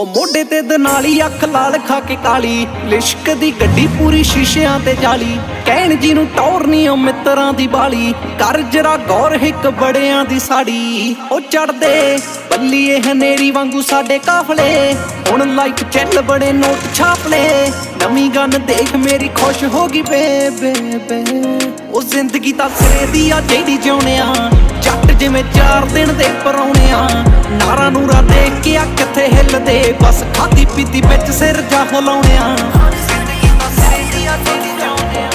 ਉਹ ਮੋਢੇ ਤੇ ਦਨਾਲੀ ਅੱਖ ਲਾਲ ਖਾ ਕੇ ਕਾਲੀ ਲਿਸ਼ਕ ਦੀ ਗੱਡੀ ਪੂਰੀ ਸ਼ੀਸ਼ਿਆਂ ਤੇ ਜਾਲੀ ਕਹਿਣ ਜੀ ਨੂੰ ਟੌਰ ਨੀ ਉਹ ਮਿੱਤਰਾਂ ਦੀ ਬਾਲੀ ਕਰ ਜਰਾ ਗੌਰ ਹਿੱਕ ਬੜਿਆਂ ਦੀ ਸਾੜੀ ਉਹ ਚੜਦੇ ਬੱਲੀਏ ਹਨੇਰੀ ਵਾਂਗੂ ਸਾਡੇ ਕਾਫਲੇ ਹੁਣ ਲਾਈਕ ਚੱਲ ਬੜੇ ਨੋਟ ਛਾਪ ਲੈ ਨਵੀਂ ਗਨ ਦੇਖ ਮੇਰੀ ਖੁਸ਼ ਹੋ ਗਈ ਬੇ ਉਹ ਜ਼ਿੰਦਗੀ ਤਾਂ ਸਿਰੇ ਦੀ ਆ ਜਿਹੜੀ ਜਿਉਣਿਆ ਜੱਟ ਜਿਵੇਂ 4 ਦਿਨ ਦੇ ਪਰੌਣਿਆ ਨਾਰਾ ਨੂਰਾ ਦੇਖ ਕੇ ਆ ਕਿੱਥੇ ਹਿੱਲਦੇ ਬਸ ਖਾਦੀ ਪੀਤੀ ਵਿੱਚ ਸਿਰ ਜਾ ਹਿਲਾਉਣਿਆ ਜ਼ਿੰਦਗੀ ਤਾਂ ਸਿਰੇ ਦੀ ਆ ਜਿਹੜੀ ਜਿਉਣਿਆ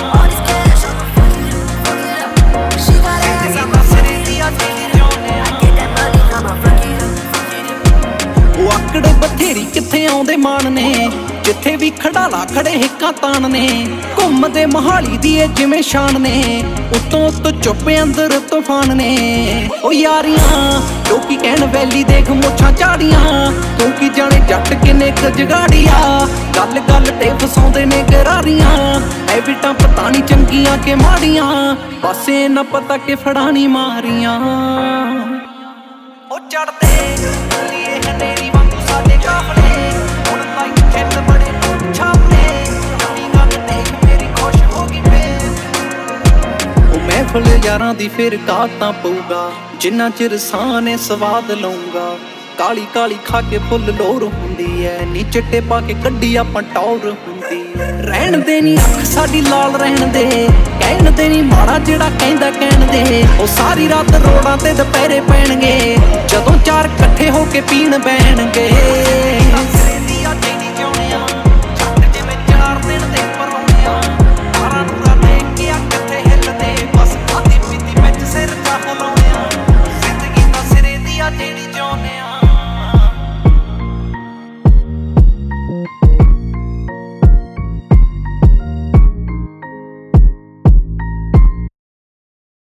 ਉਹ ਆਕੜ ਬਥੇਰੀ ਕਿੱਥੇ ਆਉਂਦੇ ਮਾਣ ਨੇ ਜਿੱਥੇ ਵੀ ਖੜਾਲਾ ਖੜੇ ਹਿੱਕਾਂ ਤਾਣ ਨੇ ਘੁੰਮਦੇ ਮਹਾਲੀ ਦੀ ਏ ਜਿਵੇਂ ਸ਼ਾਨ ਨੇ ਉੱਤੋਂ ਚੁੱਪ ਅੰਦਰ ਤੂਫਾਨ ਨੇ ਉਹ ਯਾਰੀਆਂ ਲੋਕੀ ਕਹਿਣ ਵੈਲੀ ਦੇਖ ਮੁੱਛਾਂ ਝਾੜੀਆਂ ਤੂੰ ਕੀ ਜਾਣੇ ਜੱਟ ਕਿੰਨੇ ਕੁ ਜਗਾੜੀਆ ਗੱਲ ਤੇ ਫਸਾਉਂਦੇ ਨੇ ਗਰਾਰੀਆਂ ਐਵਿਟਾਂ ਪਤਾ ਨਹੀਂ ਚੰਗੀਆਂ ਕਿ ਮਾੜੀਆਂ ਬਸ ਇਹ ਨਾ ਪਤਾ ਕਿ ਫੜਾਣੀ ਮਾਰੀਆਂ ਉਹ ਚੜਦੇ ਬੱਲੀਏ ਹਨੇਰੀ ਵਾਂਗੂ ਸਾਡੇ ਕਾਫਲੇ ਹੁਣ ਲਾਈਕ ਚੱਲ ਬੜੇ ਨੋਟ ਛਾਪਲੇ ਨਵੀਂ ਗੱਲ ਦੇਖ ਮੇਰੀ ਖੁਸ਼ ਹੋ ਗਈ ਉਹ ਮਹਿਫਲ ਯਾਰਾਂ ਦੀ ਫਿਰ ਤਾਂ ਪਊਗਾ ਜਿੰਨਾ ਚਿਰ ਸਾਹ ਨੇ ਸਵਾਦ ਲਊਗਾ ਕਾਲੀ ਕਾਲੀ ਖਾ ਕੇ ਫੁੱਲ ਲੋਰ ਹੁੰਦੀ ਐ ਨੀ ਚਿੱਟੇ ਪਾ ਕੇ ਕੱਢੀ ਆਪਾਂ ਟੌਰ ਹੁੰਦੀ ਐ ਰਹਿਣ ਦੇ ਨੀ ਅੱਖ ਸਾਡੀ ਲਾਲ ਰਹਿਣ ਦੇ ਕਹਿਣ ਦੇ ਨੀ ਮਾੜਾ ਜਿਹੜਾ ਕਹਿੰਦਾ ਕਹਿਣ ਦੇ ਉਹ ਸਾਰੀ ਰਾਤ ਰੋਡਾਂ ਤੇ ਦੁਪਹਿਰੇ ਪੈਣਗੇ ਜਦੋਂ 4 ਇਕੱਠੇ ਹੋ ਕੇ ਪੀਣ ਬਹਿਣਗੇ